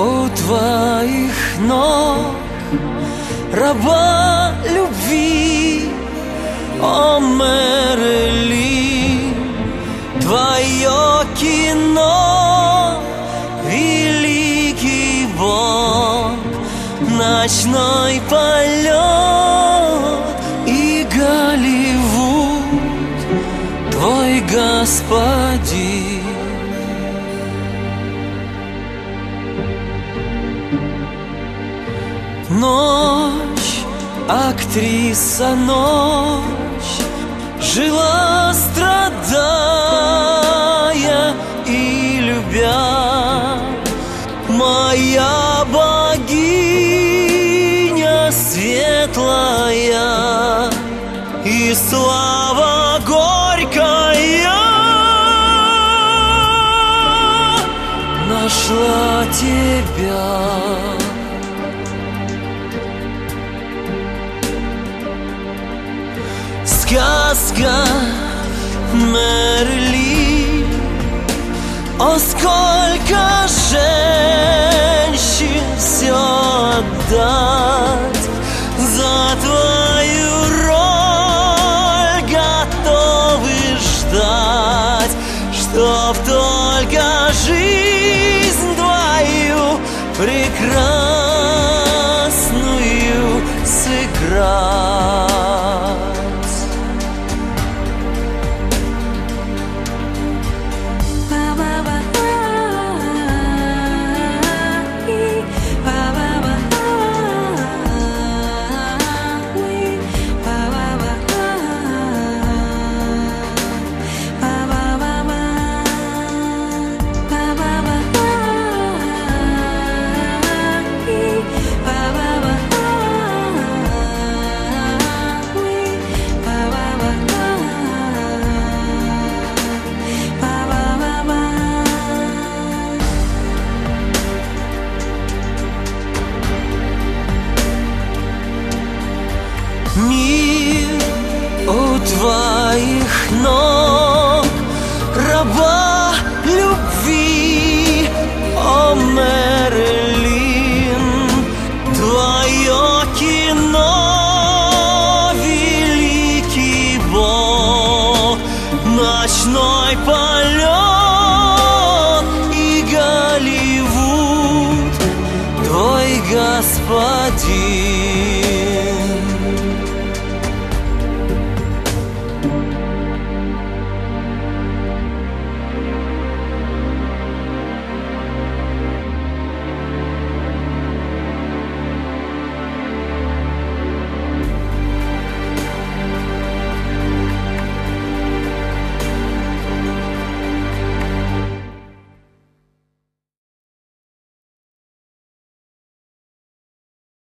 у твоих ног, раба любви, о Мэрилин, твое кино, великий Бог, ночной полет и Голливуд, твой господин. Ночь, актриса ночь, жила, страдая и любя, моя богиня светлая и слава горькая нашла тебя. Сказка Мэрилин, о, сколько женщин все отдать за твою роль, готовы ждать, чтоб только жизнь твою прекрасную сыграть. Мир у твоих ног, раба любви, о Мэрилин, твое кино, великий Бог, ночной полет